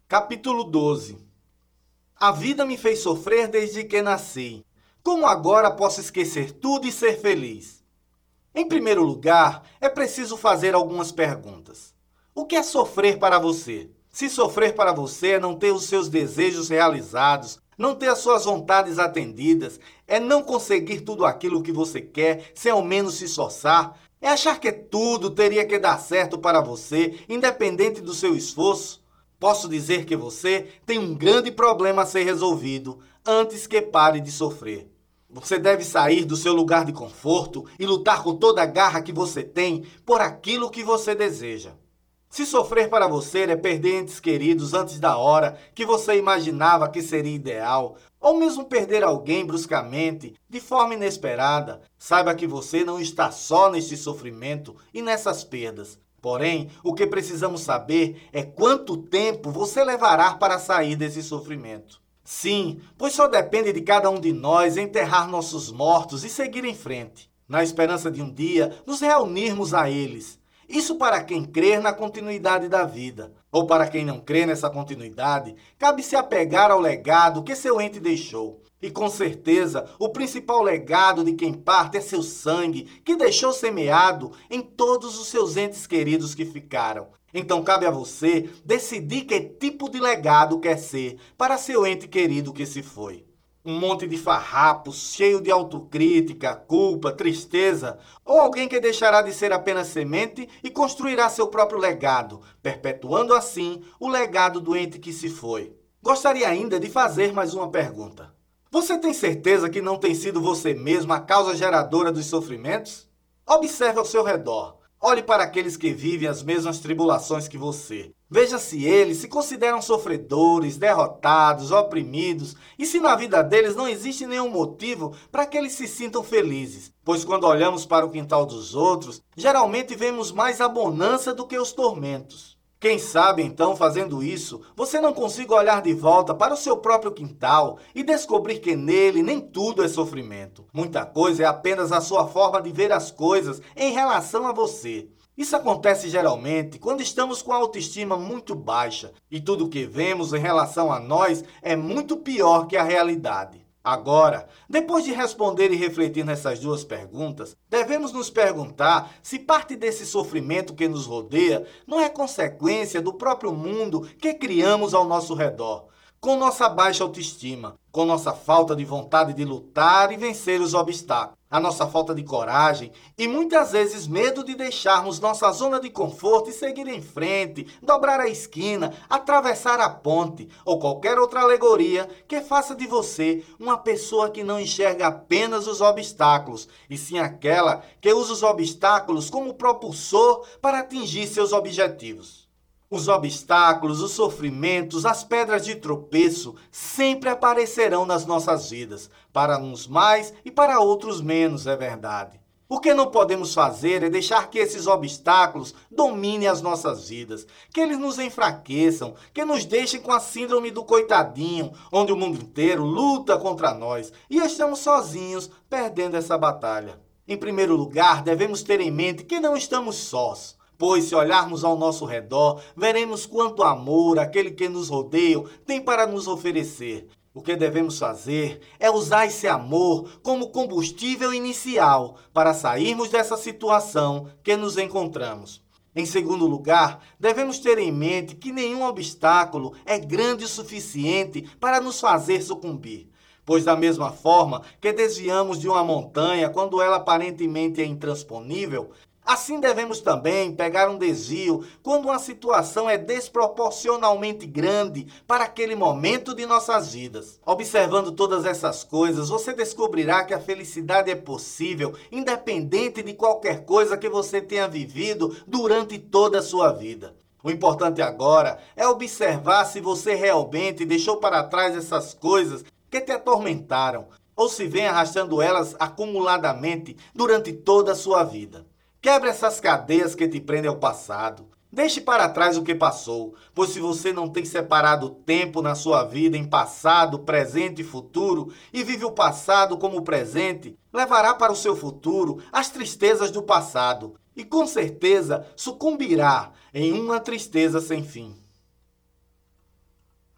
Capítulo 12. A vida me fez sofrer desde que nasci. Como agora posso esquecer tudo e ser feliz? Em primeiro lugar, é preciso fazer algumas perguntas. O que é sofrer para você? Se sofrer para você é não ter os seus desejos realizados, não ter as suas vontades atendidas, é não conseguir tudo aquilo que você quer, sem ao menos se esforçar, é achar que tudo teria que dar certo para você, independente do seu esforço, posso dizer que você tem um grande problema a ser resolvido antes que pare de sofrer. Você deve sair do seu lugar de conforto e lutar com toda a garra que você tem por aquilo que você deseja. Se sofrer para você é perder entes queridos antes da hora que você imaginava que seria ideal, ou mesmo perder alguém bruscamente, de forma inesperada, saiba que você não está só neste sofrimento e nessas perdas. Porém, o que precisamos saber é quanto tempo você levará para sair desse sofrimento. Sim, pois só depende de cada um de nós enterrar nossos mortos e seguir em frente, na esperança de um dia nos reunirmos a eles. Isso para quem crer na continuidade da vida. Ou para quem não crê nessa continuidade, cabe se apegar ao legado que seu ente deixou. E com certeza, o principal legado de quem parte é seu sangue, que deixou semeado em todos os seus entes queridos que ficaram. Então cabe a você decidir que tipo de legado quer ser para seu ente querido que se foi. Um monte de farrapos, cheio de autocrítica, culpa, tristeza, ou alguém que deixará de ser apenas semente e construirá seu próprio legado, perpetuando assim o legado do ente que se foi. Gostaria ainda de fazer mais uma pergunta. Você tem certeza que não tem sido você mesmo a causa geradora dos sofrimentos? Observe ao seu redor. Olhe para aqueles que vivem as mesmas tribulações que você. Veja se eles se consideram sofredores, derrotados, oprimidos e se na vida deles não existe nenhum motivo para que eles se sintam felizes. Pois quando olhamos para o quintal dos outros, geralmente vemos mais a bonança do que os tormentos. Quem sabe, então, fazendo isso, você não consiga olhar de volta para o seu próprio quintal e descobrir que nele nem tudo é sofrimento. Muita coisa é apenas a sua forma de ver as coisas em relação a você. Isso acontece geralmente quando estamos com a autoestima muito baixa e tudo o que vemos em relação a nós é muito pior que a realidade. Agora, depois de responder e refletir nessas duas perguntas, devemos nos perguntar se parte desse sofrimento que nos rodeia não é consequência do próprio mundo que criamos ao nosso redor, com nossa baixa autoestima, com nossa falta de vontade de lutar e vencer os obstáculos, a nossa falta de coragem e muitas vezes medo de deixarmos nossa zona de conforto e seguir em frente, dobrar a esquina, atravessar a ponte ou qualquer outra alegoria que faça de você uma pessoa que não enxerga apenas os obstáculos, e sim aquela que usa os obstáculos como propulsor para atingir seus objetivos. Os obstáculos, os sofrimentos, as pedras de tropeço sempre aparecerão nas nossas vidas, para uns mais e para outros menos, é verdade. O que não podemos fazer é deixar que esses obstáculos dominem as nossas vidas, que eles nos enfraqueçam, que nos deixem com a síndrome do coitadinho, onde o mundo inteiro luta contra nós e estamos sozinhos perdendo essa batalha. Em primeiro lugar, devemos ter em mente que não estamos sós. Pois se olharmos ao nosso redor, veremos quanto amor aquele que nos rodeia tem para nos oferecer. O que devemos fazer é usar esse amor como combustível inicial para sairmos dessa situação que nos encontramos. Em segundo lugar, devemos ter em mente que nenhum obstáculo é grande o suficiente para nos fazer sucumbir. Pois da mesma forma que desviamos de uma montanha quando ela aparentemente é intransponível, assim devemos também pegar um desvio quando uma situação é desproporcionalmente grande para aquele momento de nossas vidas. Observando todas essas coisas, você descobrirá que a felicidade é possível, independente de qualquer coisa que você tenha vivido durante toda a sua vida. O importante agora é observar se você realmente deixou para trás essas coisas que te atormentaram, ou se vem arrastando elas acumuladamente durante toda a sua vida. Quebre essas cadeias que te prendem ao passado. Deixe para trás o que passou, pois se você não tem separado tempo na sua vida em passado, presente e futuro, e vive o passado como o presente, levará para o seu futuro as tristezas do passado, e com certeza sucumbirá em uma tristeza sem fim.